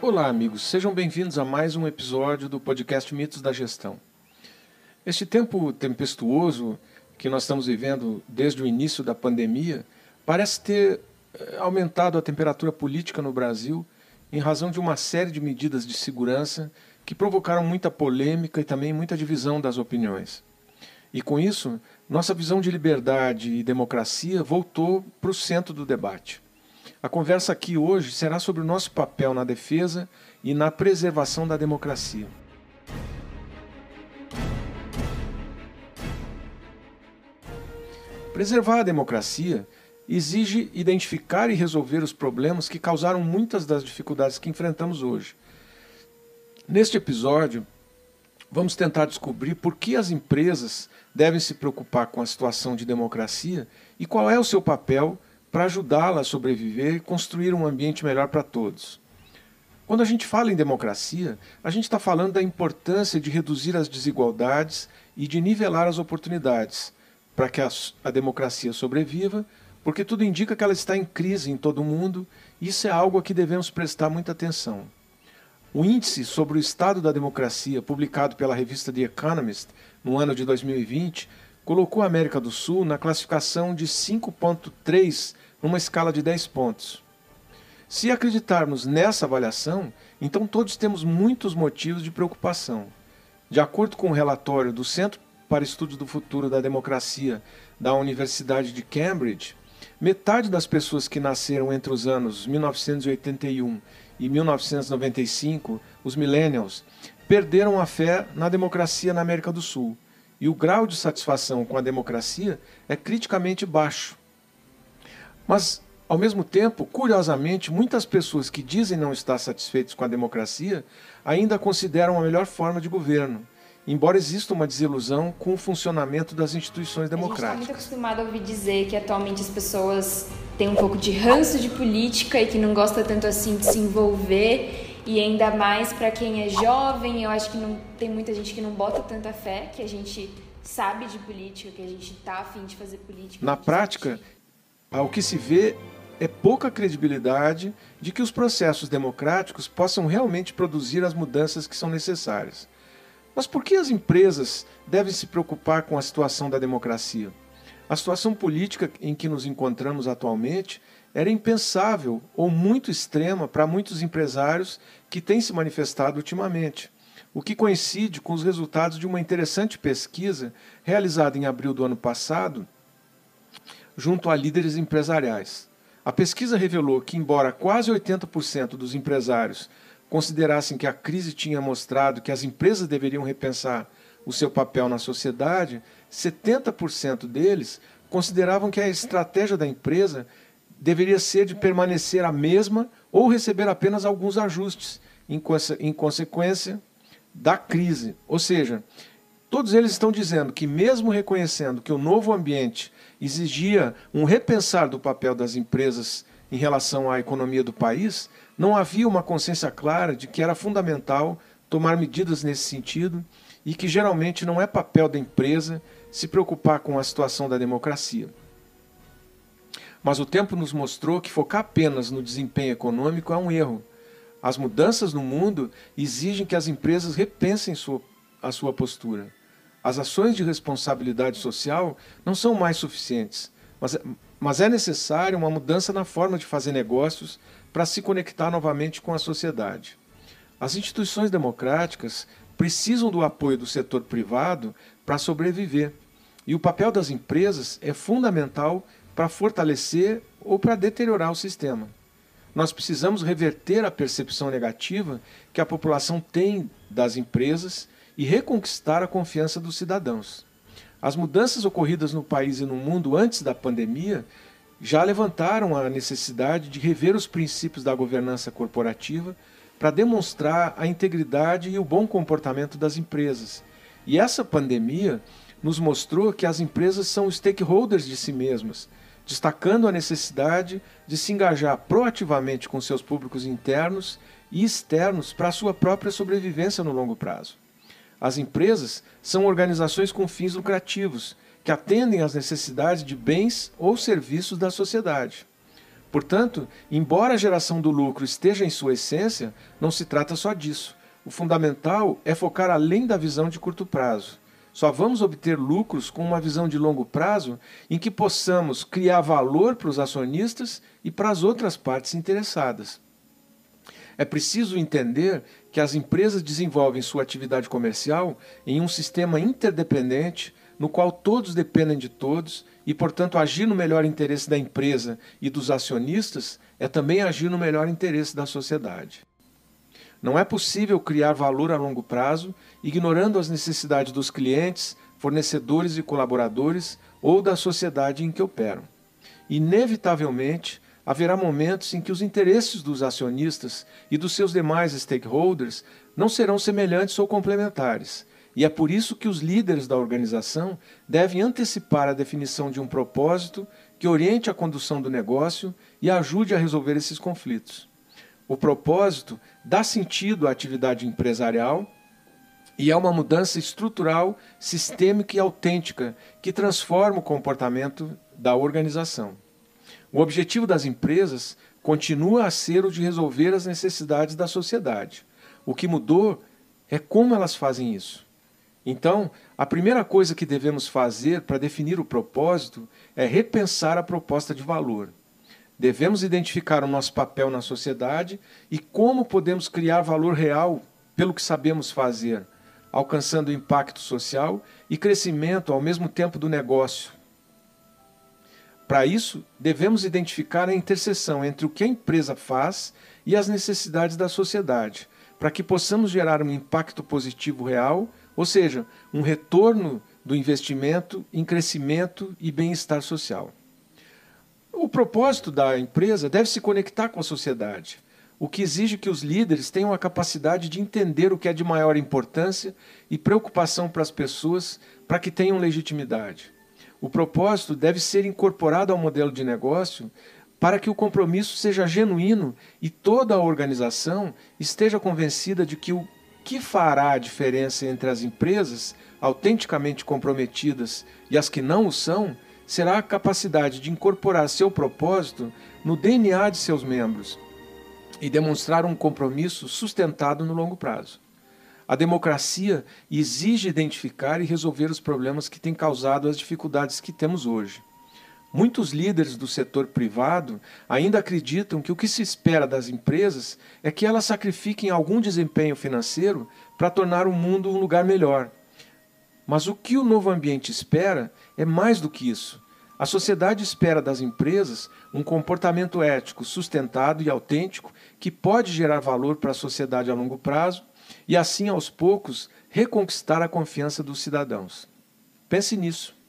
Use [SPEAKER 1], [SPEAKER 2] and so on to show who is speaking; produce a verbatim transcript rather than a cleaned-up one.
[SPEAKER 1] Olá, amigos. Sejam bem-vindos a mais um episódio do podcast Mitos da Gestão. Este tempo tempestuoso que nós estamos vivendo desde o início da pandemia parece ter aumentado a temperatura política no Brasil em razão de uma série de medidas de segurança que provocaram muita polêmica e também muita divisão das opiniões. E com isso, nossa visão de liberdade e democracia voltou para o centro do debate. A conversa aqui hoje será sobre o nosso papel na defesa e na preservação da democracia. Preservar a democracia exige identificar e resolver os problemas que causaram muitas das dificuldades que enfrentamos hoje. Neste episódio, vamos tentar descobrir por que as empresas devem se preocupar com a situação de democracia e qual é o seu papel para ajudá-la a sobreviver e construir um ambiente melhor para todos. Quando a gente fala em democracia, a gente está falando da importância de reduzir as desigualdades e de nivelar as oportunidades para que a, a democracia sobreviva, porque tudo indica que ela está em crise em todo o mundo e isso é algo a que devemos prestar muita atenção. O índice sobre o estado da democracia, publicado pela revista The Economist no ano de dois mil e vinte, colocou a América do Sul na classificação de cinco ponto três numa escala de dez pontos. Se acreditarmos nessa avaliação, então todos temos muitos motivos de preocupação. De acordo com o relatório do Centro para Estudos do Futuro da Democracia da Universidade de Cambridge, metade das pessoas que nasceram entre os anos mil novecentos e oitenta e um e mil novecentos e noventa e cinco, os millennials, perderam a fé na democracia na América do Sul. E o grau de satisfação com a democracia é criticamente baixo. Mas, ao mesmo tempo, curiosamente, muitas pessoas que dizem não estar satisfeitas com a democracia ainda a consideram a melhor forma de governo, embora exista uma desilusão com o funcionamento das instituições democráticas.
[SPEAKER 2] A gente está muito acostumado a ouvir dizer que atualmente as pessoas têm um pouco de ranço de política e que não gosta tanto assim de se envolver. E ainda mais para quem é jovem, eu acho que não, tem muita gente que não bota tanta fé, que a gente sabe de política, que a gente está a fim de fazer política.
[SPEAKER 1] Na prática, ao que se vê é pouca credibilidade de que os processos democráticos possam realmente produzir as mudanças que são necessárias. Mas por que as empresas devem se preocupar com a situação da democracia? A situação política em que nos encontramos atualmente era impensável ou muito extrema para muitos empresários que têm se manifestado ultimamente, o que coincide com os resultados de uma interessante pesquisa realizada em abril do ano passado junto a líderes empresariais. A pesquisa revelou que, embora quase oitenta por cento dos empresários considerassem que a crise tinha mostrado que as empresas deveriam repensar o seu papel na sociedade, setenta por cento deles consideravam que a estratégia da empresa deveria ser de permanecer a mesma ou receber apenas alguns ajustes em, conse- em consequência da crise. Ou seja, todos eles estão dizendo que mesmo reconhecendo que o novo ambiente exigia um repensar do papel das empresas em relação à economia do país, não havia uma consciência clara de que era fundamental tomar medidas nesse sentido e que geralmente não é papel da empresa se preocupar com a situação da democracia. Mas o tempo nos mostrou que focar apenas no desempenho econômico é um erro. As mudanças no mundo exigem que as empresas repensem sua, a sua postura. As ações de responsabilidade social não são mais suficientes, mas, mas é necessária uma mudança na forma de fazer negócios para se conectar novamente com a sociedade. As instituições democráticas precisam do apoio do setor privado para sobreviver, e o papel das empresas é fundamental para fortalecer ou para deteriorar o sistema. Nós precisamos reverter a percepção negativa que a população tem das empresas e reconquistar a confiança dos cidadãos. As mudanças ocorridas no país e no mundo antes da pandemia já levantaram a necessidade de rever os princípios da governança corporativa para demonstrar a integridade e o bom comportamento das empresas. E essa pandemia nos mostrou que as empresas são stakeholders de si mesmas, destacando a necessidade de se engajar proativamente com seus públicos internos e externos para a sua própria sobrevivência no longo prazo. As empresas são organizações com fins lucrativos, que atendem às necessidades de bens ou serviços da sociedade. Portanto, embora a geração do lucro esteja em sua essência, não se trata só disso. O fundamental é focar além da visão de curto prazo. Só vamos obter lucros com uma visão de longo prazo em que possamos criar valor para os acionistas e para as outras partes interessadas. É preciso entender que as empresas desenvolvem sua atividade comercial em um sistema interdependente, no qual todos dependem de todos e, portanto, agir no melhor interesse da empresa e dos acionistas é também agir no melhor interesse da sociedade. Não é possível criar valor a longo prazo ignorando as necessidades dos clientes, fornecedores e colaboradores ou da sociedade em que operam. Inevitavelmente, haverá momentos em que os interesses dos acionistas e dos seus demais stakeholders não serão semelhantes ou complementares, e é por isso que os líderes da organização devem antecipar a definição de um propósito que oriente a condução do negócio e ajude a resolver esses conflitos. O propósito dá sentido à atividade empresarial e é uma mudança estrutural, sistêmica e autêntica que transforma o comportamento da organização. O objetivo das empresas continua a ser o de resolver as necessidades da sociedade. O que mudou é como elas fazem isso. Então, a primeira coisa que devemos fazer para definir o propósito é repensar a proposta de valor. Devemos identificar o nosso papel na sociedade e como podemos criar valor real pelo que sabemos fazer, alcançando impacto social e crescimento ao mesmo tempo do negócio. Para isso, devemos identificar a interseção entre o que a empresa faz e as necessidades da sociedade, para que possamos gerar um impacto positivo real, ou seja, um retorno do investimento em crescimento e bem-estar social. O propósito da empresa deve se conectar com a sociedade, o que exige que os líderes tenham a capacidade de entender o que é de maior importância e preocupação para as pessoas para que tenham legitimidade. O propósito deve ser incorporado ao modelo de negócio para que o compromisso seja genuíno e toda a organização esteja convencida de que o que fará a diferença entre as empresas autenticamente comprometidas e as que não o são será a capacidade de incorporar seu propósito no D N A de seus membros e demonstrar um compromisso sustentado no longo prazo. A democracia exige identificar e resolver os problemas que têm causado as dificuldades que temos hoje. Muitos líderes do setor privado ainda acreditam que o que se espera das empresas é que elas sacrifiquem algum desempenho financeiro para tornar o mundo um lugar melhor. Mas o que o novo ambiente espera é mais do que isso. A sociedade espera das empresas um comportamento ético sustentado e autêntico que pode gerar valor para a sociedade a longo prazo e, assim, aos poucos, reconquistar a confiança dos cidadãos. Pense nisso.